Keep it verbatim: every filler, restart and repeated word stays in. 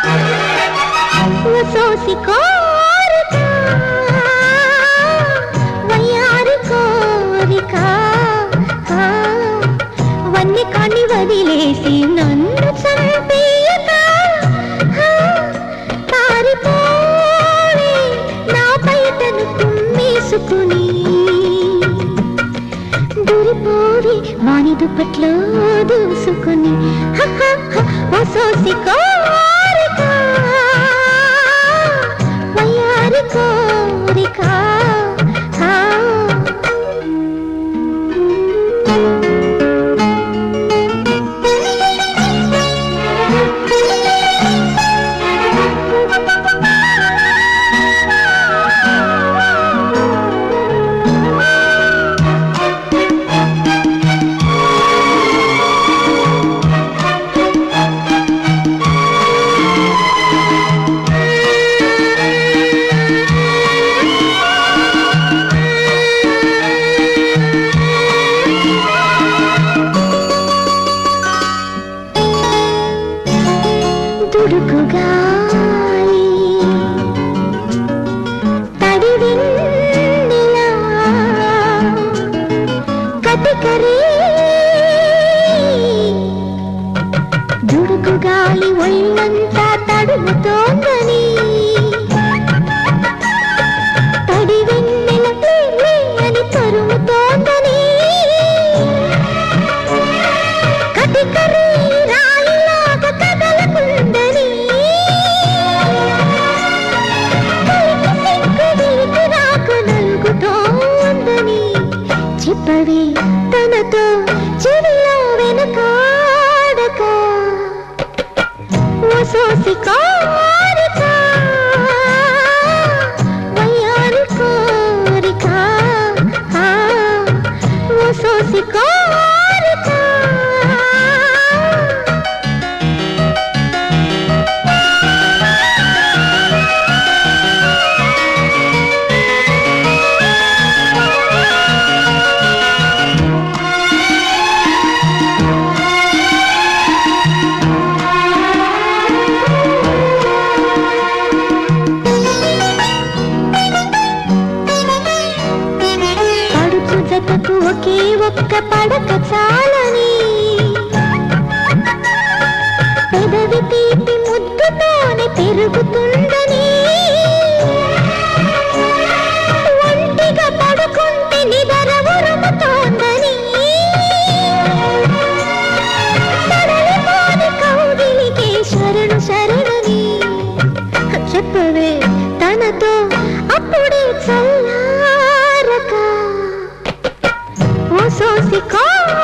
సోసి కోరిక వయ్యారి కోరిక వన్ని కాని వదిలేసి నన్ను చంపేయక పారిపోవే నా పైటను కుమ్మేసుకుని దూరిపోవే వాని దుప్పట్లో దూసుకుని ఓ సోసి కోరిక వయ్యారి కోరిక తుడుకుగాలి తడివిందిలా కతికరే దుడుకుగాలి ఒళ్ళంతా తడుముతోందని తడివిందిల అని తరుముతోందని కతికరే చెప్పవే తనతో చెవిలో వెనకాడక ఓ సోసి కోరిక వయ్యారి కోరిక ఓ సోసి కోరిక జతకు ఒకే ఒక్క పడక చాలని పెదవి తీపి ముద్దుతోనే పెరుగుతుందని ఒంటిగా పడుకుంటే నిదర ఉరుముతోందని సడలిపోని కౌగిలికే శరణు శరణని చెప్పవే తనతో అప్పుడే చల్లారక ఓ సోసి కోరిక